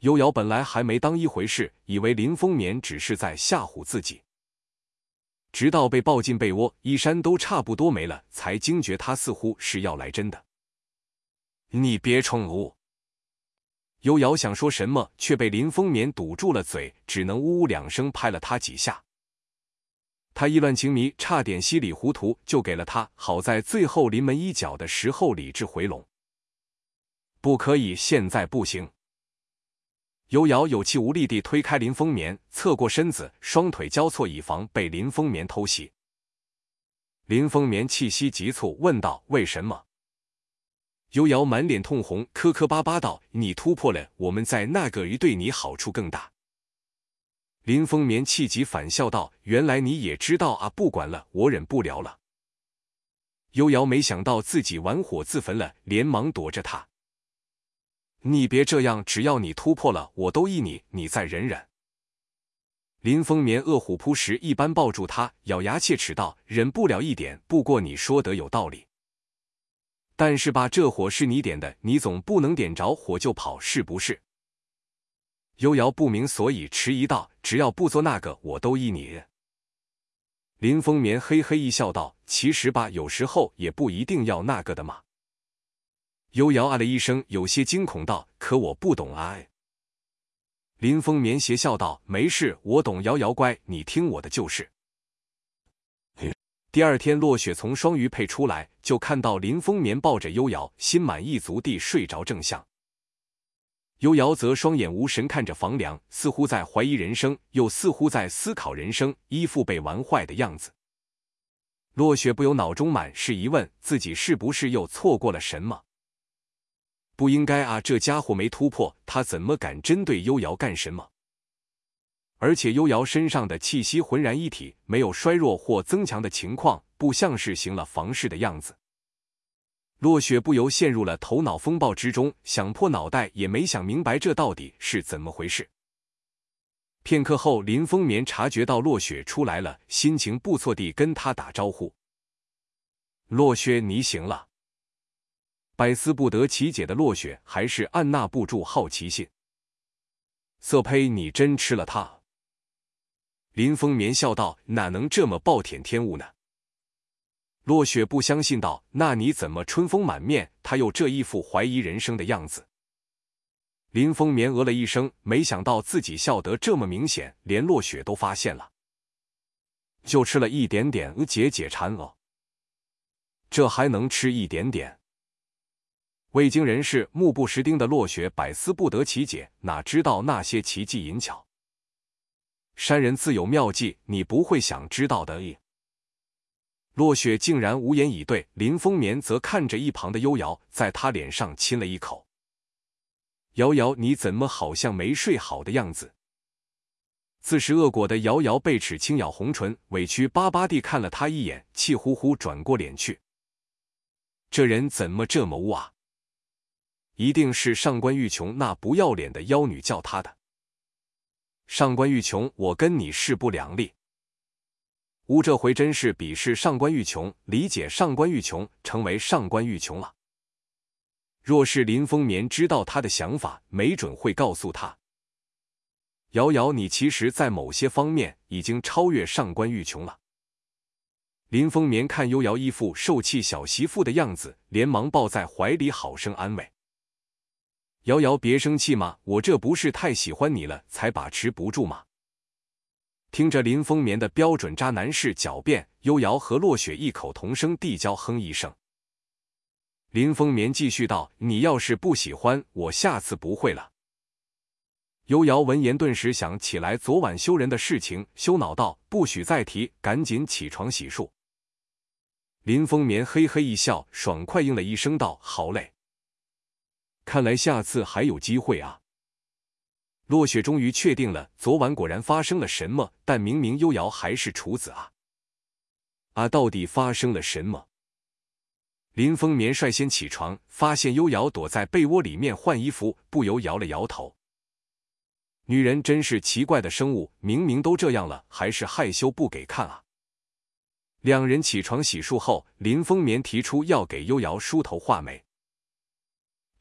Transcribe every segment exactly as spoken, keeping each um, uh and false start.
幽瑶本来还没当一回事，以为林风眠只是在吓唬自己，直到被抱进被窝，衣衫都差不多没了，才惊觉他似乎是要来真的。你别冲我！幽瑶想说什么，却被林风眠堵住了嘴，只能呜呜两声拍了他几下。他意乱情迷，差点稀里糊涂就给了他，好在最后临门一脚的时候理智回笼。不可以，现在不行！幽瑶有气无力地推开林风眠，侧过身子，双腿交错，以防被林风眠偷袭。林风眠气息急促，问道：“为什么？”幽瑶满脸通红，磕磕巴巴道：“你突破了，我们在那个鱼对你好处更大。”林风眠气急反笑道：“原来你也知道啊！不管了，我忍不了了。”幽瑶没想到自己玩火自焚了，连忙躲着他。你别这样，只要你突破了，我都依你，你再忍忍。林风眠饿虎扑食一般抱住他，咬牙切齿道：“忍不了一点，不过你说得有道理。但是吧，这火是你点的，你总不能点着火就跑，是不是？”幽瑶不明所以，迟疑道：“只要不做那个，我都依你。”林风眠嘿嘿一笑道：“其实吧，有时候也不一定要那个的嘛。”幽瑶啊了一声，有些惊恐道：“可我不懂啊。”林风眠邪笑道：“没事，我懂，瑶瑶乖，你听我的就是。”第二天，落雪从双鱼配出来，就看到林风眠抱着幽瑶，心满意足地睡着正香。幽瑶则双眼无神看着房梁，似乎在怀疑人生，又似乎在思考人生，一副被玩坏的样子。落雪不由脑中满是疑问，自己是不是又错过了什么？不应该啊，这家伙没突破，他怎么敢针对幽瑶干什么？而且幽瑶身上的气息浑然一体，没有衰弱或增强的情况，不像是行了房事的样子。落雪不由陷入了头脑风暴之中，想破脑袋也没想明白这到底是怎么回事。片刻后，林风眠察觉到落雪出来了，心情不错地跟他打招呼：“落雪，你醒了。”百思不得其解的落雪还是按捺不住好奇心：“色胚，你真吃了它？”林风眠笑道：“哪能这么暴殄天物呢？”落雪不相信道：“那你怎么春风满面，他又这一副怀疑人生的样子？”林风眠呃了一声，没想到自己笑得这么明显，连落雪都发现了。就吃了一点点，解解馋哦。这还能吃一点点？未经人事，目不识丁的落雪百思不得其解，哪知道那些奇技淫巧？山人自有妙计，你不会想知道的。落雪竟然无言以对，林风眠则看着一旁的幽瑶，在他脸上亲了一口。瑶瑶，你怎么好像没睡好的样子？自食恶果的瑶瑶被齿轻咬红唇，委屈巴巴地看了他一眼，气呼呼转过脸去。这人怎么这么污啊？一定是上官玉琼那不要脸的妖女叫他的。上官玉琼，我跟你势不两立。吾这回真是鄙视上官玉琼，理解上官玉琼，成为上官玉琼了。若是林风眠知道他的想法，没准会告诉他：瑶瑶，你其实在某些方面已经超越上官玉琼了。林风眠看幽瑶一副受气小媳妇的样子，连忙抱在怀里，好生安慰：瑶瑶，别生气嘛，我这不是太喜欢你了，才把持不住吗？听着林风眠的标准渣男式狡辩，幽瑶和落雪异口同声地娇哼一声。林风眠继续道：你要是不喜欢，我下次不会了。幽瑶闻言顿时想起来昨晚羞人的事情，羞恼道：不许再提，赶紧起床洗漱。林风眠嘿嘿一笑，爽快应了一声道：好嘞。看来下次还有机会啊。落雪终于确定了昨晚果然发生了什么，但明明幽瑶还是处子啊！啊，到底发生了什么？林风眠率先起床，发现幽瑶躲在被窝里面换衣服，不由摇了摇头。女人真是奇怪的生物，明明都这样了，还是害羞不给看啊！两人起床洗漱后，林风眠提出要给幽瑶梳头画眉。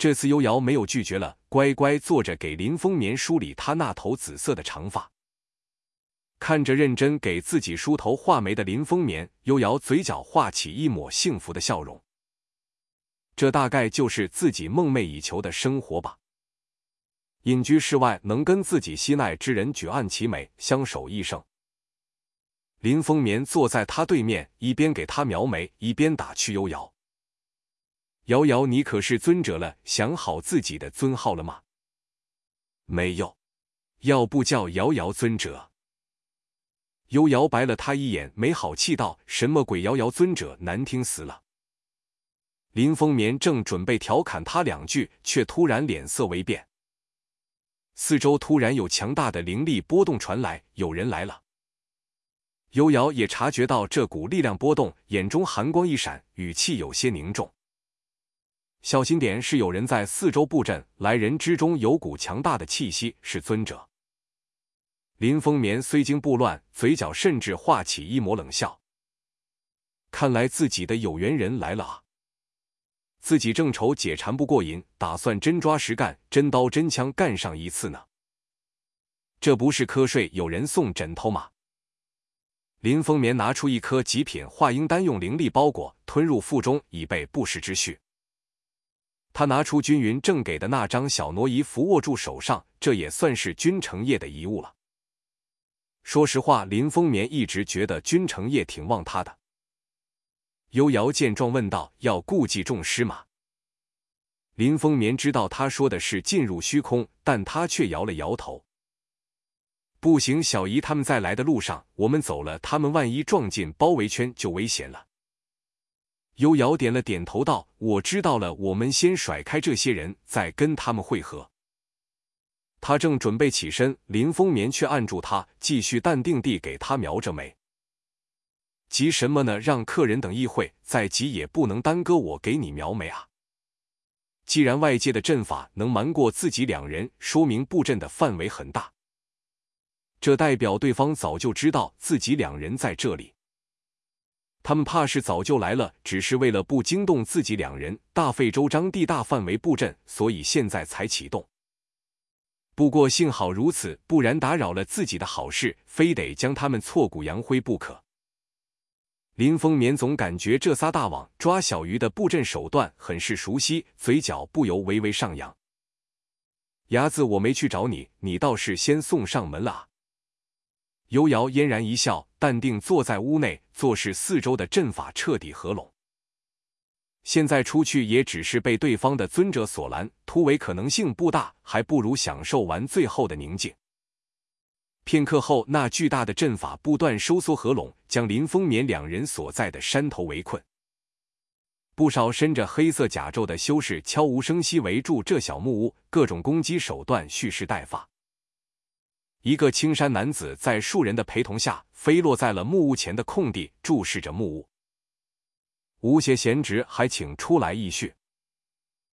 这次幽瑶没有拒绝了，乖乖坐着给林风眠梳理他那头紫色的长发。看着认真给自己梳头画眉的林风眠，幽瑶嘴角画起一抹幸福的笑容。这大概就是自己梦寐以求的生活吧。隐居室外，能跟自己心爱之人举案齐眉，相守一生。林风眠坐在他对面，一边给他描眉，一边打趣幽瑶：“瑶瑶，你可是尊者了，想好自己的尊号了吗？”“没有，要不叫瑶瑶尊者。”幽瑶白了他一眼，没好气道：“什么鬼瑶瑶尊者，难听死了。”林风眠正准备调侃他两句，却突然脸色微变。四周突然有强大的灵力波动传来，有人来了。幽瑶也察觉到这股力量波动，眼中寒光一闪，语气有些凝重：“小心点，是有人在四周布阵，来人之中有股强大的气息，是尊者。”林风眠虽惊不乱，嘴角甚至画起一抹冷笑：“看来自己的有缘人来了啊！自己正愁解馋不过瘾，打算真抓实干，真刀真枪干上一次呢。这不是瞌睡有人送枕头吗？”林风眠拿出一颗极品化婴丹，用灵力包裹，吞入腹中，以备不时之需。他拿出君云正给的那张小挪移符，握住手上，这也算是君承业的遗物了。说实话，林风眠一直觉得君承业挺旺他的。幽瑶见状问道：“要顾忌重师吗？”林风眠知道他说的是进入虚空，但他却摇了摇头：“不行，小姨他们在来的路上，我们走了，他们万一撞进包围圈就危险了。”幽瑶点了点头道：“我知道了，我们先甩开这些人，再跟他们会合。”他正准备起身，林风眠却按住他，继续淡定地给他描着眉：“急什么呢？让客人等一会，再急也不能耽搁我给你描眉啊！既然外界的阵法能瞒过自己两人，说明布阵的范围很大，这代表对方早就知道自己两人在这里。他们怕是早就来了，只是为了不惊动自己两人，大费周章地大范围布阵，所以现在才启动。不过幸好如此，不然打扰了自己的好事，非得将他们挫骨扬灰不可。”林风眠总感觉这仨大网抓小鱼的布阵手段很是熟悉，嘴角不由微微上扬：“伢子，我没去找你，你倒是先送上门了啊！”幽瑶嫣然一笑，淡定坐在屋内，做事四周的阵法彻底合拢。现在出去也只是被对方的尊者所拦，突围可能性不大，还不如享受完最后的宁静。片刻后，那巨大的阵法不断收缩合拢，将林风眠两人所在的山头围困。不少身着黑色甲胄的修士悄无声息围住这小木屋，各种攻击手段蓄势待发。一个青衫男子在数人的陪同下飞落在了木屋前的空地，注视着木屋。“无暇闲职，还请出来议叙。”